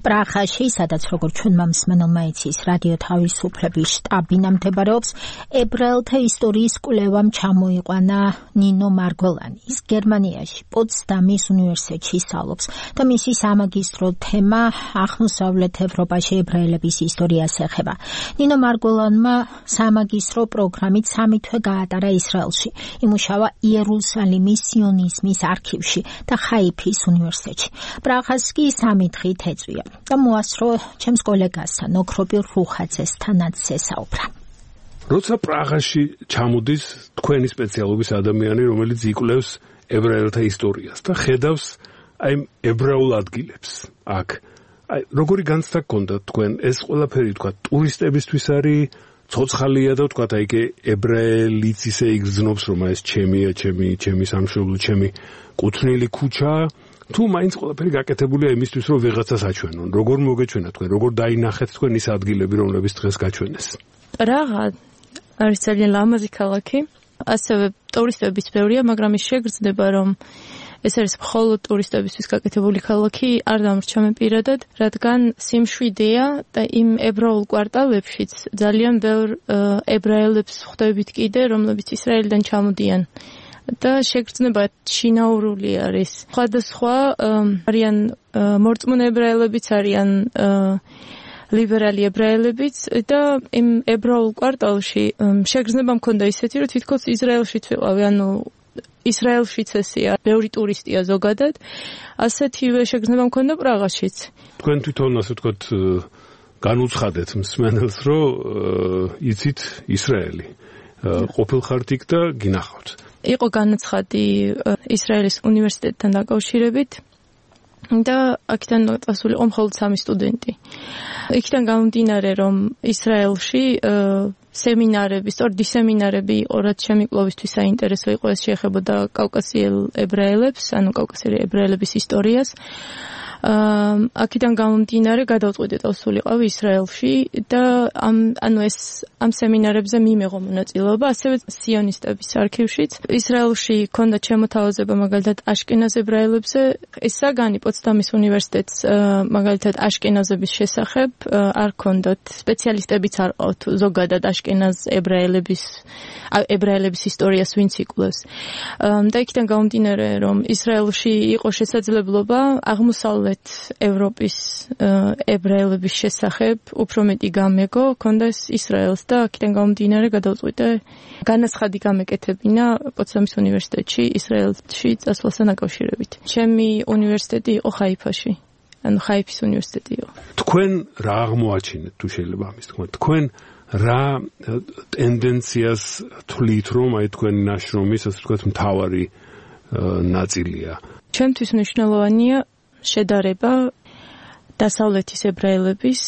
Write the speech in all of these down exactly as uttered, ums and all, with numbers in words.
პრაღაში, სადაც როგორც ჩვენმა მსმენელმა იცის, რადიო თავისუფლების შტაბი მდებარეობს, ებრაელთა ისტორიის კვლევამ ჩამოიყვანა ნინო მარგველანი. ის გერმანიაში, პოტსდამის უნივერსიტეტში სწავლობს და მისი სამაგისტრო თემა აღმოსავლეთ ევროპაში ებრაელების ისტორიას ეხება. ნინო მარგველანმა სამაგისტრო პროგრამით სამი თვე გაატარა ისრაელში. იმუშავა იერუსალიმის სიონიზმის არქივში და ხაიფის უნივერსიტეტში. პრაღას კი სამი დღით ეწვია და მოასწრო ჩემს კოლეგასთან ოქროპირ რუხაძესთანაც ესაუბრა. როცა პრაღაში ჩამოდის თქვენი სპეციალობის ადამიანი, რომელიც იკვლევს ებრაელთა ისტორიას და ხედავს აი ებრაულ ადგილებს აქ, აი როგორი განცდა გქონდა თქვენ ეს ყველაფერი თქვა ტურისტებისთვის არის ცოცხალია და თქვა აი ებრაელიც ისე იგრძნობს რომ ეს ჩემია, ჩემი, ჩემი სამშობლო, ჩემი კუთვნილი ქუჩა თუ მაინც ყველაფერი გაკეთებულია იმისთვის რომ ვიღაცას აჩვენონ. როგორ მოგეჩვენა თქვენ, როგორ დაინახეთ თქვენ ის ადგილები რომლებიც დღეს გაჩვენეს? პრაღა არის ძალიან ლამაზი ქალაქი, ასევე ტურისტების ბევრია, მაგრამ ის შეგრძნება რომ ეს არის მხოლოდ ტურისტებისთვის გაკეთებული ქალაქი, არ დამრჩა მე პირადად, რადგან სიმშვიდეა და იმ ებრაულ კვარტალებშიც ძალიან ბევრ ებრაელებს ხვდებით კიდე, რომლებიც ისრაელიდან ჩამოდიან. და შეგრძნება შინაურული არის. სხვადასხვა არიან მორწმუნე ებრაელებიც, არიან ლიბერალი ებრაელებიც და იმ ებრაულ კვარტალში შეგრძნება მქონდა ისეთი, რომ თითქოს ისრაელშიც ვიყავი, ანუ ისრაელშიც ესეა, ბევრი ტურისტია ზოგადად, ასეთივე შეგრძნება მქონდა პრაღაშიც. თქვენ თვითონ ასე ვთქვათ განუცხადეთ მსმენელს, რომ იცით ისრაელი. ყოფილხართ იქ და გინახავთ. იყო განაცხადი ისრაელის უნივერსიტეტთან დაკავშირებით და აქედან წასული იყო მხოლოდ სამი სტუდენტი. იქიდან გამომდინარე, რომ ისრაელში სემინარები, სწორედ სემინარები იყო, რაც შემიკლოვისთვის საინტერესო იყო, ეს შეეხებოდა კავკასიელ ებრაელებს, ანუ კავკასიელი ებრაელების ისტორიას. აქედან გამომდინარე გადავწყვიტე დავსულიყავი ისრაელში და ამ ანუ ეს ამ სემინარებზე მიმეღო მონაწილეობა, ასევე სიონისტების არქივშიც. ისრაელში ჰქონდა შემოთავაზება მაგალითად აშკენაზ ებრაელებზე. ეს საგანი პოტსდამის უნივერსიტეტს მაგალითად აშკენაზების შესახებ არ ჰქონდათ, სპეციალისტებიც არ ყავთ ზოგადად აშკენაზ ებრაელების ებრაელების ისტორიას ვინც იკვლევს. და იქიდან გამომდინარე, რომ ისრაელში იყო შესაძლებლობა აღმოსავლეთ ევროპის ებრაელების შესახებ უფრო მეტი გამეგო ჰქონდა ისრაელს და აქედან გამომდინარე გადავწყვიტე განაცხადი გამეკეთებინა პოტსდამის უნივერსიტეტში ისრაელში წასვლასთან დაკავშირებით. ჩემი უნივერსიტეტი იყო ხაიფაში, ანუ ხაიფის უნივერსიტეტი იყო. თქვენ რა აღმოაჩინეთ, თუ შეიძლება ამის თქმა, თქვენ რა ტენდენციას თვლით, რომ აი თქვენი ნაშრომის ასე ვთქვათ მთავარი ნაწილია? ჩემთვის მნიშვნელოვანია შედარება დასავლეთის ებრაელების,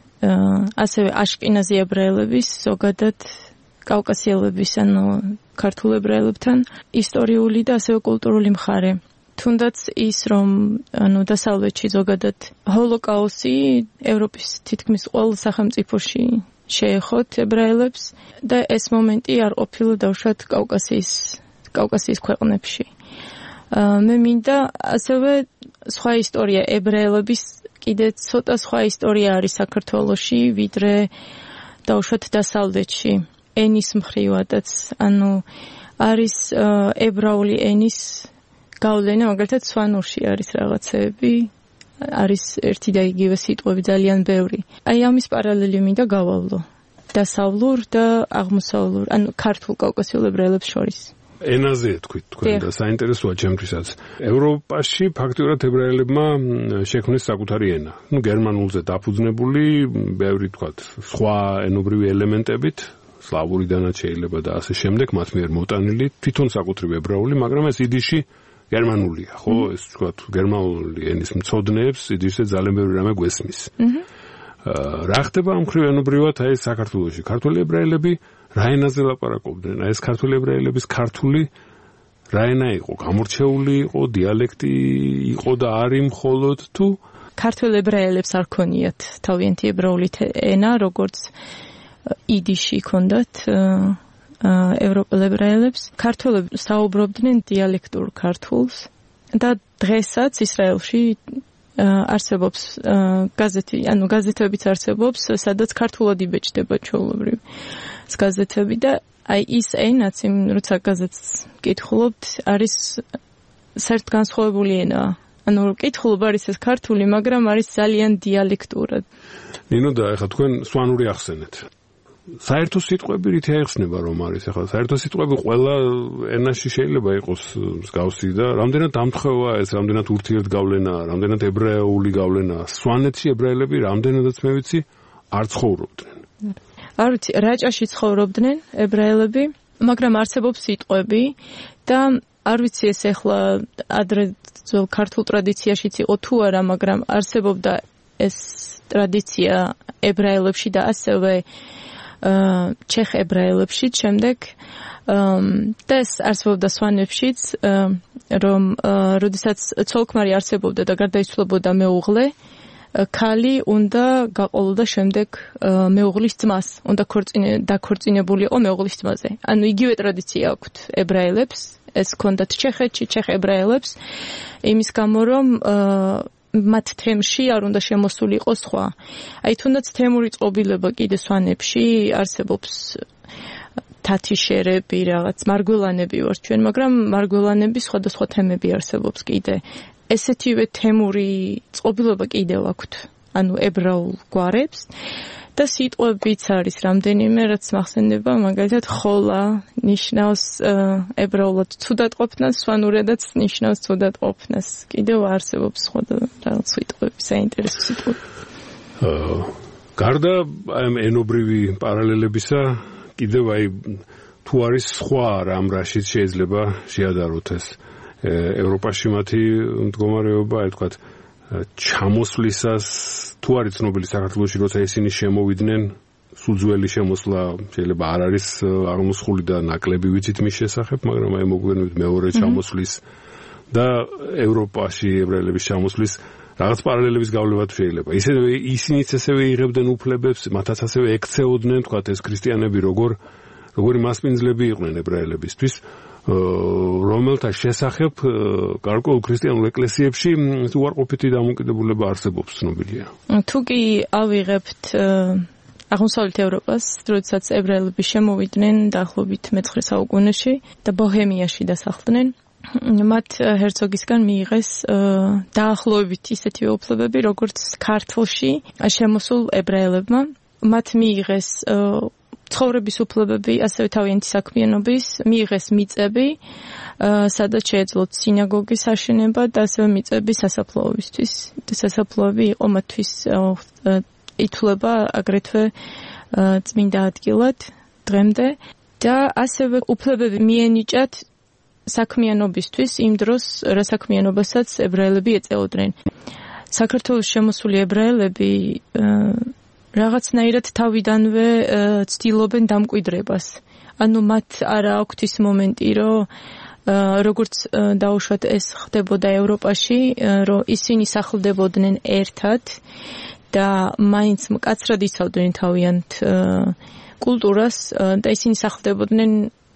ასევე აშკენაზი ებრაელების, ზოგადად კავკასიელების, ანუ ქართულ ებრაელებთან ისტორიული და ასევე კულტურული მხარე. თუნდაც ის, რომ ანუ დასავლეთში ზოგადად ჰოლოკაუსტი ევროპის თითქმის ყოველ სახელმწიფოში შეეხოთ ებრაელებს და ეს მომენტი არ ყოფილა დავუშვათ კავკასიის კავკასიის ქვეყნებში. მე მინდა ასევე სხვა ისტორია ებრაელების კიდე ცოტა სხვა ისტორია არის საქართველოში, ვიდრე დავუშვათ დასავლეთში. ენის მხრივადაც, ანუ არის ებრაული ენის გავლენა, მაგალითად სვანურში არის რაღაცეები, არის ერთი და იგივე სიტყვები ძალიან ბევრი. აი ამის პარალელი მინდა გავავლო. დასავლურ და აღმოსავლურ, ანუ ქართულ კავკასიელ ებრაელებს შორის. ენაზე თქვით თქვენ და საინტერესოა ჩემთვისაც. ევროპაში ფაქტიურად ებრაელებმა შექმნეს საკუთარი ენა. ნუ გერმანულზე დაფუძნებული, ბევრი თქვათ, სხვა ენობრივი ელემენტებით, სლავურიდანაც შეიძლება და ასე შემდეგ, მათ მიერ მოტანილი, თვითონ საკუთრივ ებრაული, მაგრამ ეს იდიში გერმანულია, ხო? ეს თქვათ გერმანული ენის მცოდნეებს იდიშზე ძალიან ბევრი რამე გვესმის. რა ხდება ამ მხრივ ენობრივად აი საქართველოში? ქართული ებრაელები რა ენაზე ლაპარაკობდნენ? ეს ქართული ებრაელების ქართული რა ენა იყო? გამორჩეული იყო, დიალექტი იყო და არის მხოლოდ თუ ქართულ ებრაელებს არ ქონიათ თავიანთი ებრაული ენა, როგორც იდიში ჰქონდათ ევროპელ ებრაელებს. ქართველები საუბრობდნენ დიალექტურ ქართულს და დღესაც ისრაელში არსებობს გაზეთი, ანუ გაზეთებიც არსებობს, სადაც ქართულად იბეჭდება ჩვეულებრივ გაზეთები და აი ის ენაც, იმ როცა გაზეთს კითხულობთ, არის საერთოდ განსხვავებული ენა. ანუ კითხულობ არის ეს ქართული, მაგრამ არის ძალიან დიალექტურად. ნინო და ეხლა თქვენ სვანური ახსენეთ. საერთო სიტყვები რითი აიხსნება რომ არის ახლა საერთო სიტყვები ყველა ენაში შეიძლება იყოს მსგავსი და რამდენად დამთხევა ეს რამდენად ურთიერთგავლენაა რამდენად ებრაეული გავლენაა სვანეთში ებრაელები რამდენადაც მე ვიცი არ ცხოვრობდნენ არ ვიცი რაჭაში ცხოვრობდნენ ებრაელები მაგრამ არსებობს სიტყვები და არ ვიცი ეს ახლა ადრე ძველ ქართულ ტრადიციაშიც იყო თუ არა მაგრამ არსებობდა ეს ტრადიცია ებრაელებში და ასევე ჩეხ ებრაელებში შემდეგ და ეს არსებობდა სვანებშიც რომ როდესაც ცოლქმარი არსებობდა და გარდაიცვლებოდა მეუღლე ქალი უნდა გაყოლოდა შემდეგ მეუღლის ძმას უნდა დაქორწინებული იყო მეუღლის ძმაზე ანუ იგივე ტრადიცია აქვთ ებრაელებს ეს ჰქონდათ ჩეხეთში ჩეხ ებრაელებს იმის გამო რომ მათ თემში არ უნდა შემოსულიყო სხვა. აი თუნდაც თემური წყობილება კიდე სვანებში არსებობს თათიშერები, რაღაც მარგველანები ვარ ჩვენ, მაგრამ მარგველანები სხვადასხვა თემები არსებობს კიდე. ესეთივე თემური წყობილება კიდევ აქვთ, ანუ ებრაულ გვარებს და სიტყვებიც არის რამდენიმე, რაც მახსენდება, მაგალითად ხოლა ნიშნავს ებრაულად ცუდად ყოფნას, სვანურადაც ნიშნავს ცუდად ყოფნას. კიდევ არსებობს სხვა რაღაც სიტყვები, საინტერესო სიტყვები. გარდა ამ ენობრივი პარალელებისა, კიდევ აი თუ არის სხვა რამ რაშიც შეიძლება შეადაროთ ეს ევროპაში მათი მდგომარეობა, აი თქვათ ჩამოსვლისას თუ არის ცნობილი საქართველოში როცა ისინი შემოვიდნენ სუძველი შემოსვლა შეიძლება არ არის აღმოსხული და ნაკლები ვიცით მის შესახებ მაგრამ აი მოგვიანებით მეორე ჩამოსვლის და ევროპაში ებრაელების ჩამოსვლის რაღაც პარალელების გავლენაც შეიძლება ისევე ისინიც ასევე იღებდნენ უფლებებს მათაც ასევე ექცეოდნენ თქვათ ეს ქრისტიანები როგორ როგორი მასპინძლები იყვნენ ებრაელებისთვის რომელთა შესახებ გარკვეულ ქრისტიანულ ეკლესიებში უარყოფითი დამოკიდებულება არსებობს ცნობილია. თუ კი ავიღებთ აღმოსავლეთ ევროპას, როდესაც ებრაელები შემოვიდნენ დაახლოებით მეცხრე საუკუნეში და ბოჰემიაში დასახლდნენ, მათ ჰერცოგისგან მიიღეს დაახლოებით ისეთივე უფლებები, როგორც ქართლში შემოსულ ებრაელებმა. მათ მიიღეს ცხოვრების უფლებები, ასევე თავიანთი საქმიანობის, მიიღეს მიწები, სადაც შეეძლოთ სინაგოგის აშენება და ასევე მიწები სასაფლაოებისთვის. სასაფლაოები იყო მათთვის ითვლება აგრეთვე წმინდა ადგილად დღემდე და ასევე უფლებები მიენიჭათ საქმიანობისთვის იმ დროს, რა საქმიანობასაც ებრაელები ეწეოდნენ. საქართველოს შემოსული ებრაელები რაღაცნაირად თავიდანვე ცდილობენ დამკვიდრებას. ანუ მათ არ აქვთ ის მომენტი, რომ როგორც დაუშვათ ეს ხდებოდა ევროპაში, რომ ისინი სახლდებოდნენ ერთად და მაინც მკაცრად იცავდნენ თავიანთ კულტურას და ისინი სახლდებოდნენ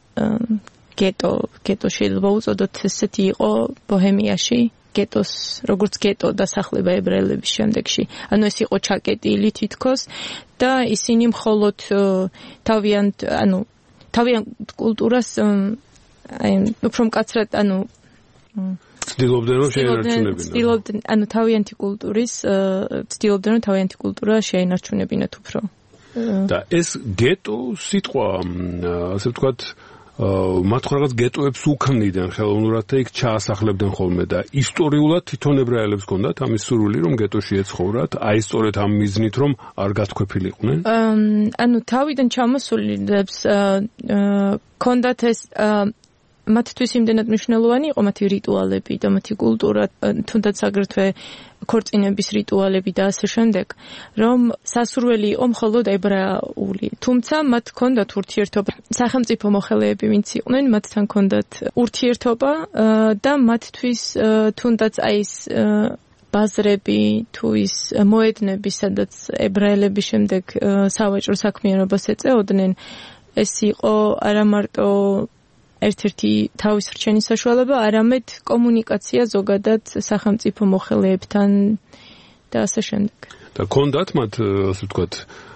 გეტო, გეტო შეიძლება უწოდოთ, ესეთი იყო ბოჰემიაში. გეტოს, როგორც გეტო დასახლება ებრაელების შემდეგში. ანუ ეს იყო ჩაკეტილი თითქოს და ისინი მხოლოდ თავიანთ, ანუ თავიანთ კულტურას აი უფრო მკაცრად, ანუ ცდილობდნენ რომ შეენარჩუნებინათ. ცდილობდნენ, ანუ თავიანთი კულტურის ცდილობდნენ რომ თავიანთი კულტურა შეენარჩუნებინათ უფრო. და ეს გეტო სიტყვა, ასე ვთქვათ, მათ რაღაც გეტოებს უქმნიდან ხელოვნურად და იქ ჩაასახლებდნენ ხოლმე და ისტორიულად თვითონ ებრაელებს ჰქონდათ ამის სურვილი რომ გეტოში ეცხოვრათ, აი სწორედ ამ მიზნით რომ არ გათქვეფილიყვნენ. ანუ თავიდან ჩამოსულებს ჰქონდათ ეს მათთვის იმდენად მნიშვნელოვანი იყო მათი რიტუალები და მათი კულტურა, თუნდაც აგრეთვე ქორწინების რიტუალები და ასე შემდეგ, რომ სასურველი იყო მხოლოდ ებრაული. თუმცა მათ ჰქონდათ ურთიერთობა. სახელმწიფო მოხელეები ვინც იყვნენ, მათთან ჰქონდათ ურთიერთობა და მათთვის თუნდაც აი ეს ბაზრები თუ ის მოედნები, სადაც ებრაელები შემდეგ სავაჭრო საქმიანობას ეწეოდნენ, ეს იყო არა მარტო ერთ-ერთი თავის რჩენის საშუალება, არამედ კომუნიკაცია ზოგადად სახელმწიფო მოხელეებთან და ასე შემდეგ. და კონდათ მათ, ასე ვთქვათ,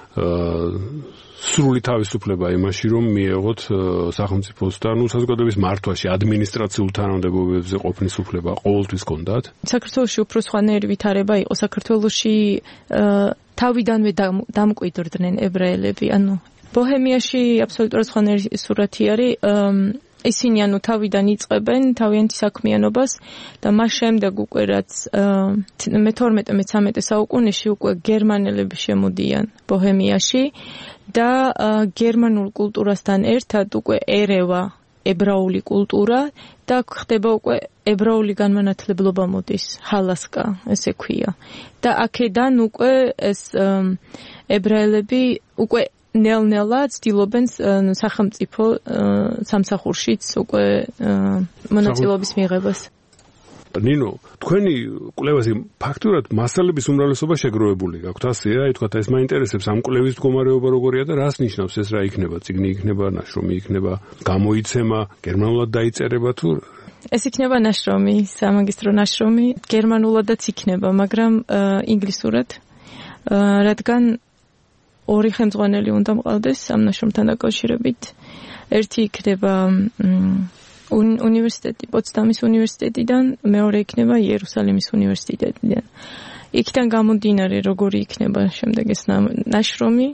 სრული თავისუფლება იმაში, რომ მიეღოთ სახელმწიფოსთან, ну, საზოგადოების მართვაში, ადმინისტრაციულ თანამდებობებზე ყოფნის უფლება ყოველთვის კონდათ? საქართველოში უფრო სხვანაირი ვითარება იყო. საქართველოში თავიდანვე დამკვიდრდნენ ებრაელები, ანუ ბოჰემიაში აბსოლუტურად სხვანაირი სურათი არის. ისინი ანუ თავიდან იწყებენ თავიანთი საქმიანობას და მას შემდეგ უკვე რაც მეთორმეტე მეთვრამეტე საუკუნეში უკვე გერმანელები შემოდიან ბოჰემიაში და გერმანულ კულტურასთან ერთად უკვე ერევა ებრაული კულტურა და ხდება უკვე ებრაული განმანათლებლობა მოდის, ჰალასკა ესე ქვია. და აქედან უკვე ეს ებრაელები უკვე ნელ-ნელა ცდილობენ სახელმწიფო სამსახურშიც უკვე მონაწილეობის მიღებას. ნინო, თქვენი კვლევაზე ფაქტურად მასალების უმრავლესობა შეგროვებული გაქვთ, ასეა, ითქვათ, ეს მაინტერესებს ამ კვლევის მდგომარეობა როგორია და რას ნიშნავს ეს, რა იქნება, წიგნი იქნება, ნაშრომი იქნება, გამოიცემა, გერმანულად დაიწერება თუ ეს იქნება ნაშრომი, სამაგისტრო ნაშრომი, გერმანულადაც იქნება, მაგრამ ინგლისურად, რადგან ორი ხელმძღვანელი უნდა მყავდეს ამ ნაშრომთან დაკავშირებით. ერთი იქნება უნივერსიტეტი, პოცდამის უნივერსიტეტიდან, მეორე იქნება იერუსალიმის უნივერსიტეტიდან. იქიდან გამომდინარე, როგორი იქნება შემდეგ ეს ნაშრომი.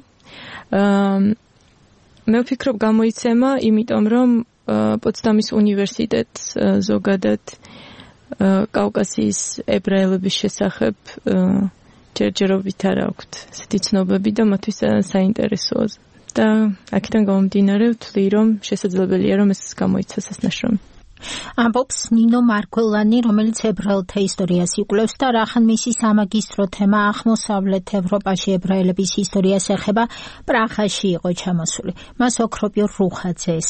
მე ვფიქრობ, გამოიცემა, იმიტომ რომ პოცდამის უნივერსიტეტს ზოგადად კავკასიის ებრაელების შესახებ ჯერჯერობით არ აქვთ ესეთი ცნობები და მათთვის საინტერესოა. და აქედან გამომდინარე ვთვლი, რომ შესაძლებელია, რომ ეს გამოიცეს ეს ნაშრომი. ამბობს ნინო მარგველანი, რომელიც ებრაელთა ისტორიას იკვლევს და რახან მისი სამაგისტრო თემა აღმოსავლეთ ევროპაში ებრაელების ისტორიას ეხება, პრაღაში იყო ჩამოსული. მას ოქროპიორ რუხაძე